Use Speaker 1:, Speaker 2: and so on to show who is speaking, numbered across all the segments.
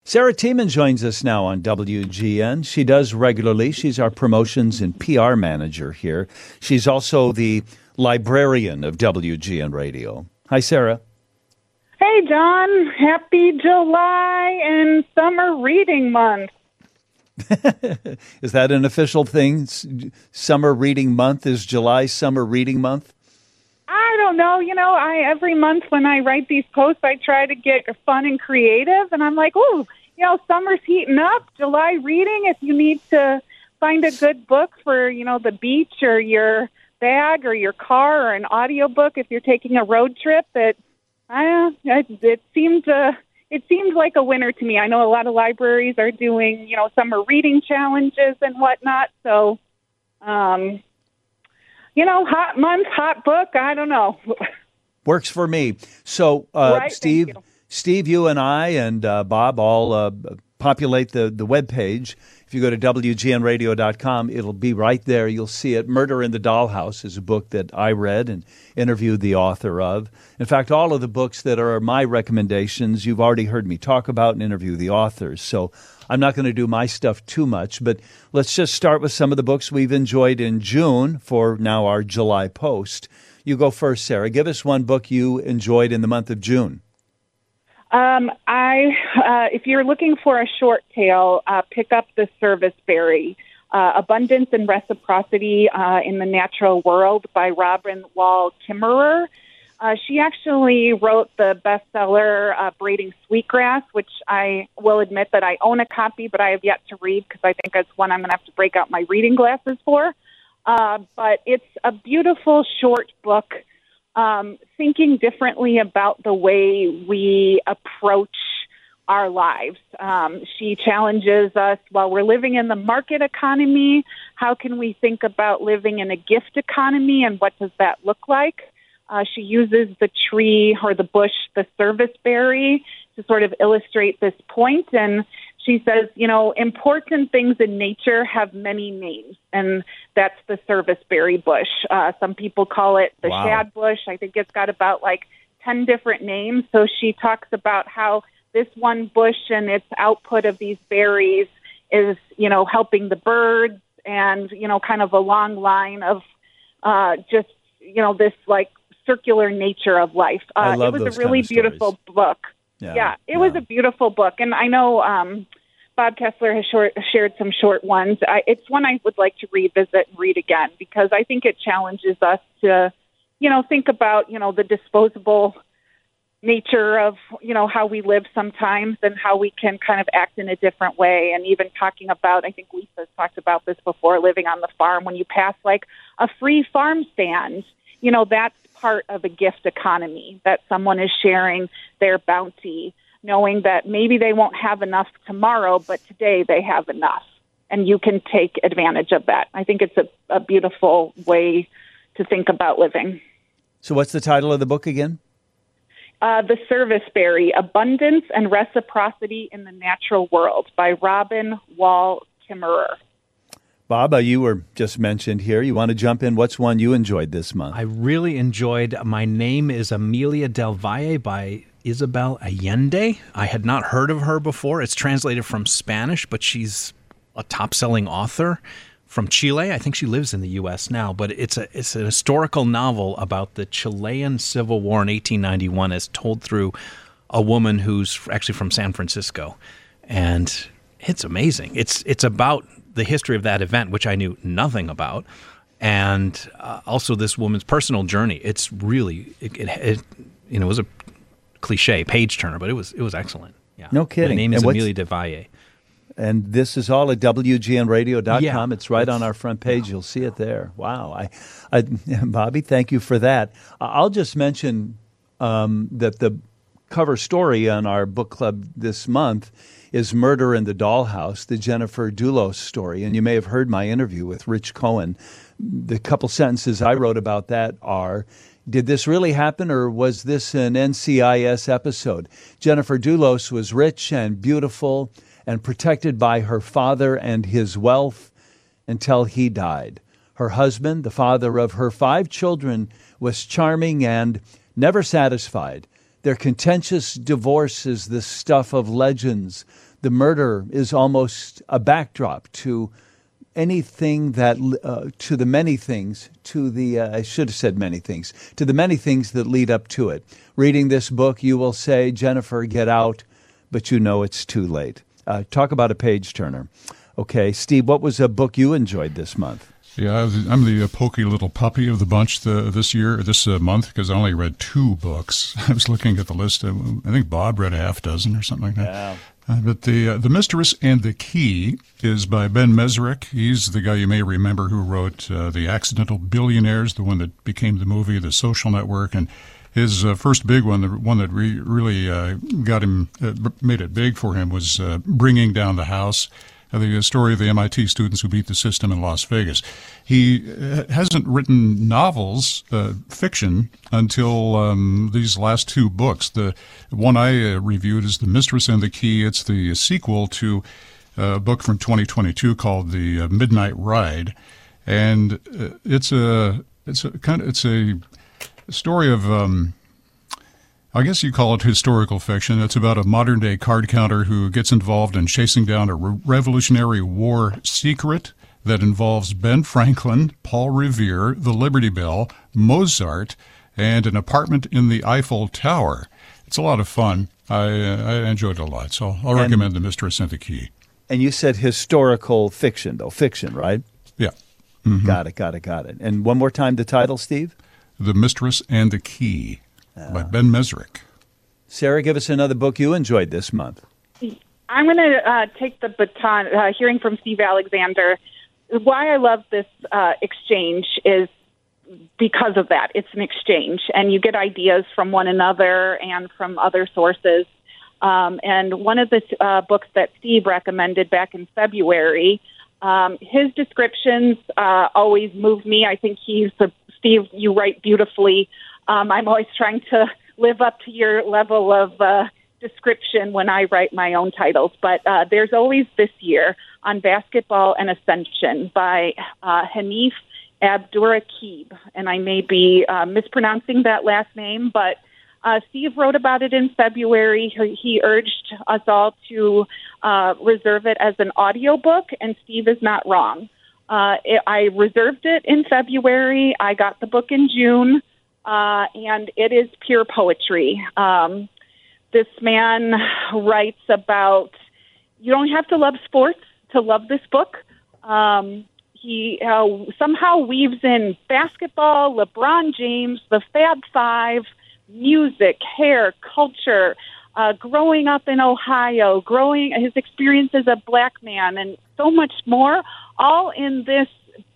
Speaker 1: Sarah Tiemann joins us now on WGN. She does regularly. She's our promotions and PR manager here. She's also the librarian of WGN Radio. Hi, Sarah.
Speaker 2: Hey, John. Happy July and Summer Reading Month.
Speaker 1: Is that an official thing? Summer Reading Month? Is July Summer Reading Month?
Speaker 2: I don't know. Every month when I write these posts, I try to get fun and creative. And I'm like, summer's heating up. July reading, if you need to find a good book for, the beach or your bag or your car, or an audiobook if you're taking a road trip, it seems like a winner to me. I know a lot of libraries are doing, summer reading challenges and whatnot. So, hot month, hot book, I don't know.
Speaker 1: Works for me. So,
Speaker 2: right,
Speaker 1: Steve, you and I and Bob all populate the webpage. If you go to WGNradio.com, it'll be right there. You'll see it. Murder in the Dollhouse is a book that I read and interviewed the author of. In fact, all of the books that are my recommendations, you've already heard me talk about and interview the authors. So I'm not going to do my stuff too much, but let's just start with some of the books we've enjoyed in June for now our July post. You go first, Sarah. Give us one book you enjoyed in the month of June.
Speaker 2: If you're looking for a short tale, pick up The Serviceberry, Abundance and Reciprocity in the Natural World by Robin Wall Kimmerer. She actually wrote the bestseller Braiding Sweetgrass, which I will admit that I own a copy, but I have yet to read because I think it's one I'm going to have to break out my reading glasses for. But it's a beautiful short book. Thinking differently about the way we approach our lives. She challenges us while we're living in the market economy. How can we think about living in a gift economy, and what does that look like? She uses the tree or the bush, the serviceberry, to sort of illustrate this point. And she says, important things in nature have many names, and that's the serviceberry bush. Some people call it the shad bush. I think it's got about 10 different names. So she talks about how this one bush and its output of these berries is, helping the birds, and, kind of a long line of this circular nature of life.
Speaker 1: I love
Speaker 2: it was
Speaker 1: those
Speaker 2: a really
Speaker 1: kind of
Speaker 2: beautiful book. Yeah, it was a beautiful book. And I know Bob Kessler has shared some short ones. It's one I would like to revisit and read again, because I think it challenges us to, think about, the disposable nature of, how we live sometimes, and how we can kind of act in a different way. And even talking about, I think Lisa's talked about this before, living on the farm, when you pass a free farm stand, that's part of a gift economy, that someone is sharing their bounty, knowing that maybe they won't have enough tomorrow, but today they have enough, and you can take advantage of that. I think it's a beautiful way to think about living.
Speaker 1: So what's the title of the book again?
Speaker 2: The Serviceberry, Abundance and Reciprocity in the Natural World by Robin Wall Kimmerer.
Speaker 1: Bob, you were just mentioned here. You want to jump in? What's one you enjoyed this month?
Speaker 3: I really enjoyed My Name is Amelia del Valle by Isabel Allende. I had not heard of her before. It's translated from Spanish, but she's a top-selling author from Chile. I think she lives in the U.S. now, but it's an historical novel about the Chilean Civil War in 1891 as told through a woman who's actually from San Francisco. And it's amazing. It's about the history of that event, which I knew nothing about, and also this woman's personal journey. It's really, it was a cliche page turner, but it was excellent. Yeah.
Speaker 1: No kidding.
Speaker 3: My name is Amelia del Valle.
Speaker 1: And this is all at WGNradio.com.
Speaker 3: Yeah,
Speaker 1: it's right on our front page. Yeah. You'll see it there. Wow. Bobby, thank you for that. I'll just mention that the cover story on our book club this month is Murder in the Dollhouse, the Jennifer Dulos story. And you may have heard my interview with Rich Cohen. The couple sentences I wrote about that are, did this really happen, or was this an NCIS episode? Jennifer Dulos was rich and beautiful and protected by her father and his wealth until he died. Her husband, the father of her 5 children, was charming and never satisfied. Their contentious divorce is the stuff of legends. the murder is almost a backdrop to anything that to the many things, to the I should have said many things, to the many things that lead up to it. Reading this book, you will say, Jennifer, get out, but you know it's too late. Talk about a page turner. Okay, Steve, what was a book you enjoyed this month?
Speaker 4: Yeah, I'm the pokey little puppy of the bunch this month, because I only read 2 books. I was looking at the list. I think Bob read a half dozen or something like that.
Speaker 1: Yeah.
Speaker 4: But the Mistress and the Key is by Ben Mesrick. He's the guy you may remember who wrote The Accidental Billionaires, the one that became the movie, The Social Network, and his first big one, the one that really got him, made it big for him, was Bringing Down the House. The story of the MIT students who beat the system in Las Vegas. He hasn't written novels, fiction, until these last 2 books. The one I reviewed is The Mistress and the Key. It's the sequel to a book from 2022 called The Midnight Ride, and it's a story of I guess you call it historical fiction. It's about a modern-day card counter who gets involved in chasing down a Revolutionary War secret that involves Ben Franklin, Paul Revere, the Liberty Bell, Mozart, and an apartment in the Eiffel Tower. It's a lot of fun. I enjoyed it a lot, so I'll recommend The Mistress and the Key.
Speaker 1: And you said historical fiction, though. Fiction, right?
Speaker 4: Yeah. Mm-hmm.
Speaker 1: Got it. And one more time, the title, Steve?
Speaker 4: The Mistress and the Key. By Ben Mesrick.
Speaker 1: Sarah, give us another book you enjoyed this month.
Speaker 2: I'm going to take the baton, hearing from Steve Alexander. Why I love this exchange is because of that. It's an exchange, and you get ideas from one another and from other sources. And one of the books that Steve recommended back in February, his descriptions always move me. I think Steve, you write beautifully. I'm always trying to live up to your level of description when I write my own titles. But there's always this year on Basketball and Ascension by Hanif Abdurraqib. And I may be mispronouncing that last name, but Steve wrote about it in February. He urged us all to reserve it as an audiobook, and Steve is not wrong. I reserved it in February. I got the book in June. And it is pure poetry. This man writes about, you don't have to love sports to love this book. He somehow weaves in basketball, LeBron James, the Fab Five, music, hair, culture, growing up in Ohio, his experience as a black man, and so much more, all in this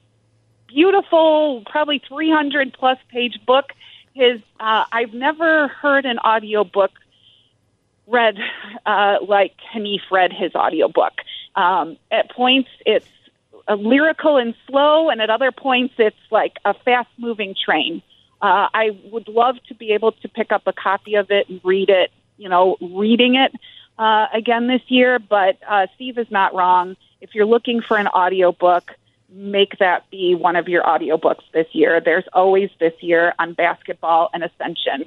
Speaker 2: beautiful, probably 300-plus page book. I've never heard an audiobook read like Hanif read his audiobook. At points, it's lyrical and slow, and at other points, it's like a fast-moving train. I would love to be able to pick up a copy of it and read it, reading it again this year, but Steve is not wrong. If you're looking for an audiobook, make that be one of your audiobooks this year. There's always this year on Basketball and Ascension.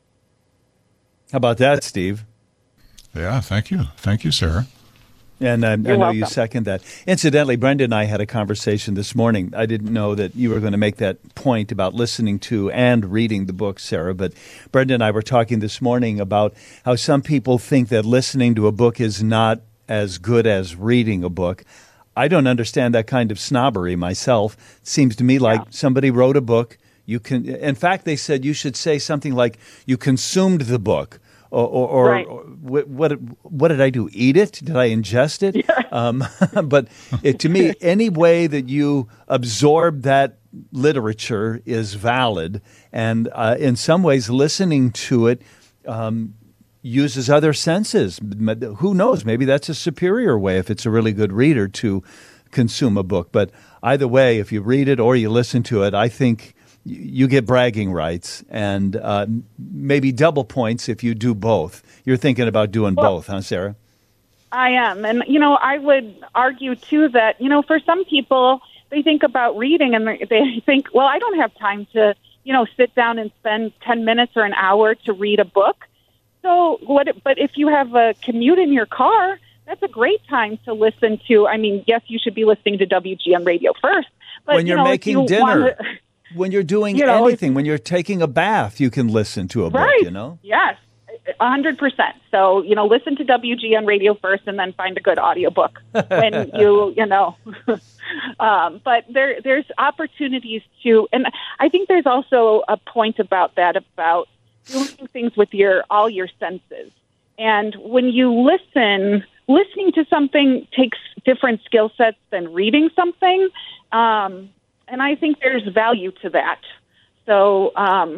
Speaker 1: How about that, Steve?
Speaker 4: Yeah, thank you. Thank you, Sarah.
Speaker 1: And I know
Speaker 2: welcome.
Speaker 1: you second that. Incidentally, Brenda and I had a conversation this morning. I didn't know that you were going to make that point about listening to and reading the book, Sarah, but Brenda and I were talking this morning about how some people think that listening to a book is not as good as reading a book. I don't understand that kind of snobbery myself. It seems to me like somebody wrote a book. In fact, they said you should say something like you consumed the book, or
Speaker 2: right.
Speaker 1: What did I do? Eat it? Did I ingest it? Yeah. But to me, any way that you absorb that literature is valid, and in some ways, listening to it uses other senses. Who knows? Maybe that's a superior way if it's a really good reader to consume a book. But either way, if you read it or you listen to it, I think you get bragging rights and maybe double points if you do both. You're thinking about doing both, huh, Sarah?
Speaker 2: I am. And, I would argue, too, that, for some people, they think about reading and they think, well, I don't have time to, sit down and spend 10 minutes or an hour to read a book. So, but if you have a commute in your car, that's a great time to listen to. I mean, yes, you should be listening to WGN Radio first, but
Speaker 1: when you're making dinner, when you're doing anything, when you're taking a bath, you can listen to a book.
Speaker 2: Right.
Speaker 1: You know.
Speaker 2: Yes. 100%. So, listen to WGN Radio first and then find a good audiobook when but there's opportunities to, and I think there's also a point about that, about doing things with all your senses. And when you listening to something takes different skill sets than reading something. And I think there's value to that. So,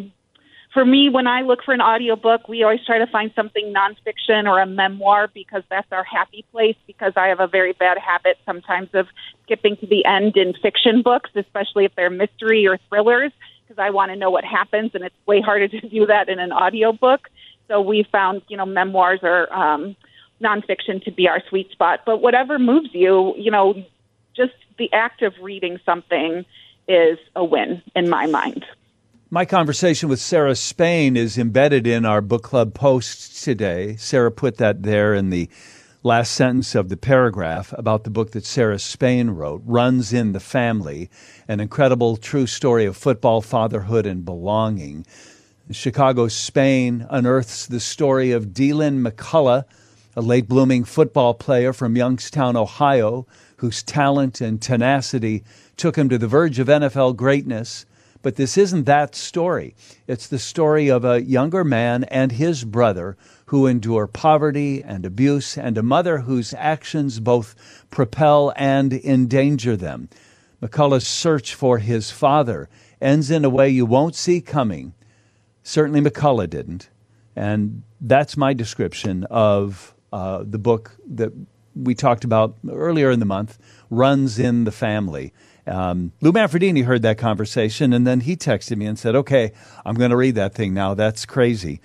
Speaker 2: for me, when I look for an audiobook, we always try to find something nonfiction or a memoir because that's our happy place, because I have a very bad habit sometimes of skipping to the end in fiction books, especially if they're mystery or thrillers, because I want to know what happens, and it's way harder to do that in an audiobook. So we found, memoirs or nonfiction to be our sweet spot. But whatever moves you, just the act of reading something is a win in my mind.
Speaker 1: My conversation with Sarah Spain is embedded in our book club post today. Sarah put that there in the last sentence of the paragraph about the book that Sarah Spain wrote, Runs in the Family, an incredible true story of football, fatherhood, and belonging. Chicago Spain unearths the story of Dylan McCullough, a late-blooming football player from Youngstown, Ohio, whose talent and tenacity took him to the verge of NFL greatness. But this isn't that story. It's the story of a younger man and his brother who endure poverty and abuse, and a mother whose actions both propel and endanger them. McCullough's search for his father ends in a way you won't see coming. Certainly McCullough didn't. And that's my description of the book that we talked about earlier in the month, Runs in the Family. Lou Manfredini heard that conversation, and then he texted me and said, okay, I'm going to read that thing now. That's crazy.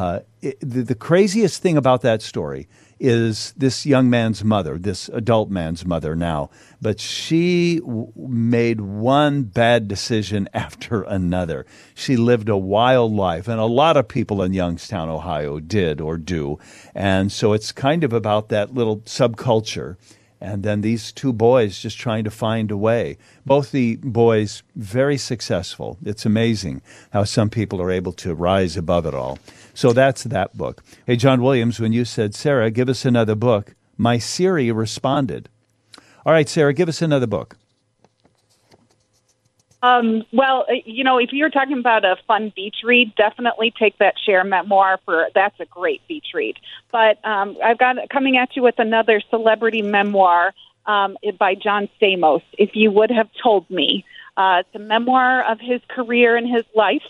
Speaker 1: The craziest thing about that story is this young man's mother, this adult man's mother now. But she made one bad decision after another. She lived a wild life, and a lot of people in Youngstown, Ohio did or do. And so it's kind of about that little subculture. And then these two boys just trying to find a way. Both the boys very successful. It's amazing how some people are able to rise above it all. So that's that book. Hey, John Williams, when you said, Sarah, give us another book, my Siri responded. All right, Sarah, give us another book.
Speaker 2: Well, if you're talking about a fun beach read, definitely take that Cher memoir. That's a great beach read. But I've got coming at you with another celebrity memoir by John Stamos, If You Would Have Told Me. It's a memoir of his career and his life.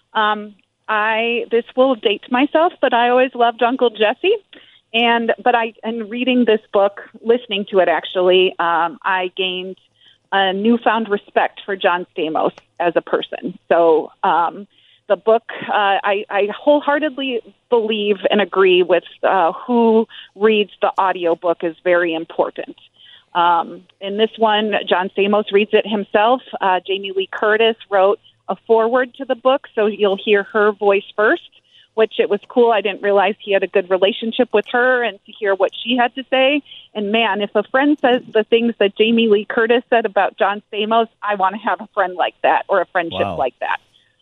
Speaker 2: This will date myself, but I always loved Uncle Jesse. And reading this book, listening to it actually, I gained a newfound respect for John Stamos as a person. So the book, I wholeheartedly believe and agree with who reads the audiobook is very important. In this one, John Stamos reads it himself. Jamie Lee Curtis wrote a foreword to the book, so you'll hear her voice first, which it was cool. I didn't realize he had a good relationship with her, and to hear what she had to say. And man, if a friend says the things that Jamie Lee Curtis said about John Stamos, I want to have a friend like that or a friendship like that.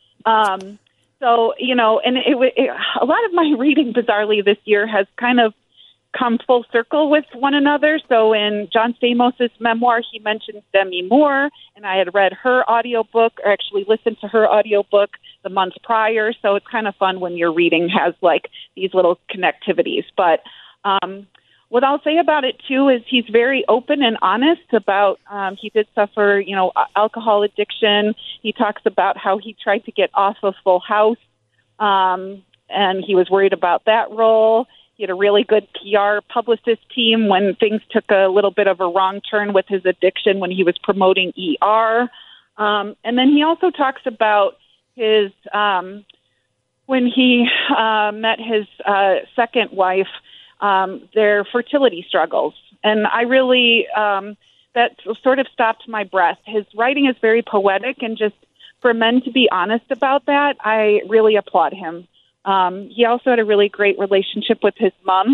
Speaker 2: So, and a lot of my reading, bizarrely, this year has kind of come full circle with one another. So in John Stamos' memoir, he mentions Demi Moore, and I had read her audiobook, or actually listened to her audiobook the month prior. So it's kind of fun when your reading has like these little connectivities. But what I'll say about it too is he's very open and honest about, he did suffer, alcohol addiction. He talks about how he tried to get off of Full House, and he was worried about that role. He had a really good PR publicist team when things took a little bit of a wrong turn with his addiction when he was promoting ER. And then he also talks about his, when he met his second wife, their fertility struggles. And I really, that sort of stopped my breath. His writing is very poetic, and just for men to be honest about that, I really applaud him. He also had a really great relationship with his mom,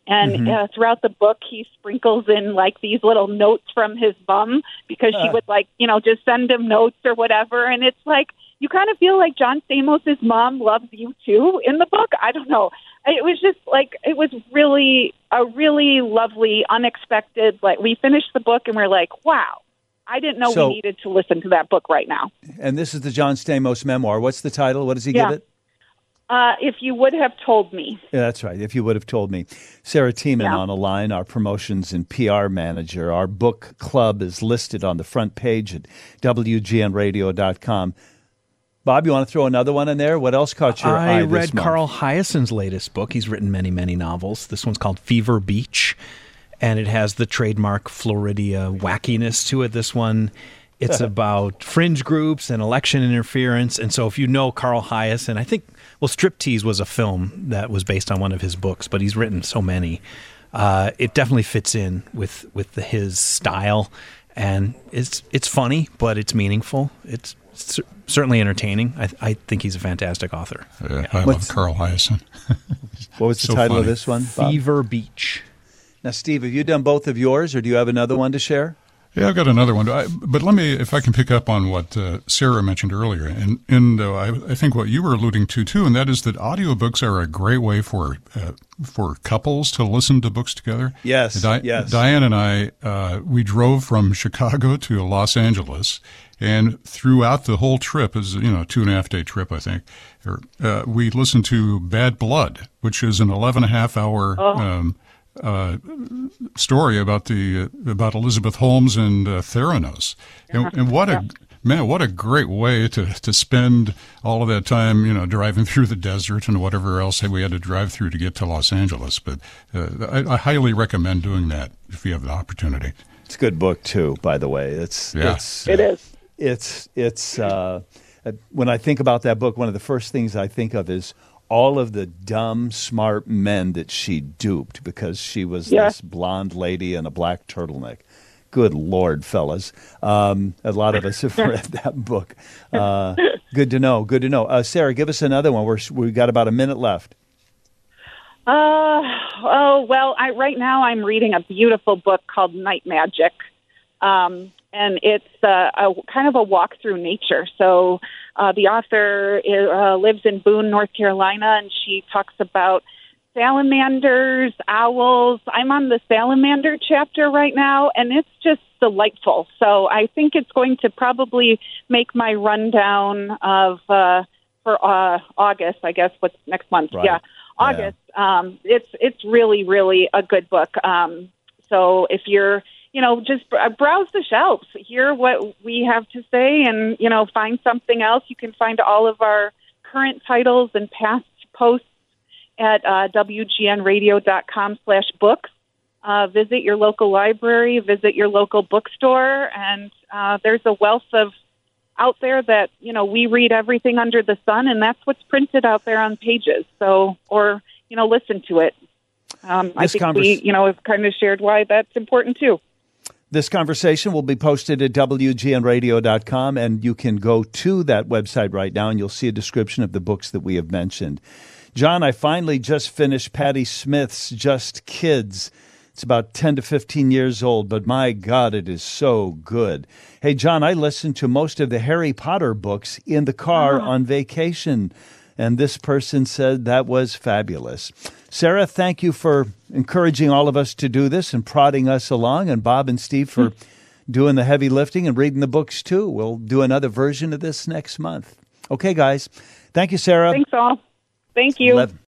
Speaker 2: And throughout the book, he sprinkles in like these little notes from his mom because she would just send him notes or whatever. And it's like, you kind of feel like John Stamos' mom loves you too in the book. I don't know. It was just like, it was really a really lovely, unexpected, like we finished the book and we're like, wow, I didn't know we needed to listen to that book right now.
Speaker 1: And this is the John Stamos memoir. What's the title? What does he give it?
Speaker 2: If You Would Have Told Me.
Speaker 1: Yeah, that's right. If You Would Have Told Me. Sarah Tiemann on the line, our promotions and PR manager. Our book club is listed on the front page at WGNradio.com. Bob, you want to throw another one in there? What else caught your eye this month?
Speaker 3: I read Carl Hiaasen's latest book. He's written many, many novels. This one's called Fever Beach, and it has the trademark Floridia wackiness to it. This one, it's about fringe groups and election interference. And so if you know Carl Hiaasen, I think, Striptease was a film that was based on one of his books, but he's written so many. It definitely fits in with his style, and it's funny, but it's meaningful. It's certainly entertaining. I think he's a fantastic author.
Speaker 4: I love Carl Hiaasen.
Speaker 1: What was the title of this one, Bob?
Speaker 3: Fever Beach.
Speaker 1: Now, Steve, have you done both of yours, or do you have another one to share?
Speaker 4: Yeah, I've got another one. But let me, if I can pick up on what Sarah mentioned earlier, and I think what you were alluding to, too, and that is that audiobooks are a great way for couples to listen to books together.
Speaker 1: Yes, yes.
Speaker 4: Diane and I, we drove from Chicago to Los Angeles, and throughout the whole trip, is a 2.5-day trip, I think, we listened to Bad Blood, which is an 11.5-hour story about Elizabeth Holmes and Theranos, and what a great way to spend all of that time, driving through the desert and whatever else we had to drive through to get to Los Angeles. But I highly recommend doing that if you have the opportunity.
Speaker 1: It's a good book too, by the way.
Speaker 2: It is.
Speaker 1: It's when I think about that book, one of the first things I think of is all of the dumb, smart men that she duped because she was this blonde lady in a black turtleneck. Good Lord, fellas. A lot of us have read that book. Good to know. Good to know. Sarah, give us another one. We've got about a minute left.
Speaker 2: Right now I'm reading a beautiful book called Night Magic. And it's a kind of a walk through nature. So the author lives in Boone, North Carolina, and she talks about salamanders, owls. I'm on the salamander chapter right now, and it's just delightful. So I think it's going to probably make my rundown of for August, I guess, what's next month.
Speaker 1: Right.
Speaker 2: Yeah, August. Yeah. It's really, really a good book. So if you're just browse the shelves, hear what we have to say, and, find something else. You can find all of our current titles and past posts at WGNradio.com/books. Visit your local library, visit your local bookstore, and there's a wealth of out there that, we read everything under the sun, and that's what's printed out there on pages. So, or, listen to it. I think we, have kind of shared why that's important too.
Speaker 1: This conversation will be posted at WGNradio.com, and you can go to that website right now, and you'll see a description of the books that we have mentioned. John, I finally just finished Patti Smith's Just Kids. It's about 10 to 15 years old, but my God, it is so good. Hey, John, I listened to most of the Harry Potter books in the car on vacation, and this person said that was fabulous. Sarah, thank you for encouraging all of us to do this and prodding us along, and Bob and Steve for doing the heavy lifting and reading the books too. We'll do another version of this next month. Okay, guys. Thank you, Sarah.
Speaker 2: Thanks all. Thank you.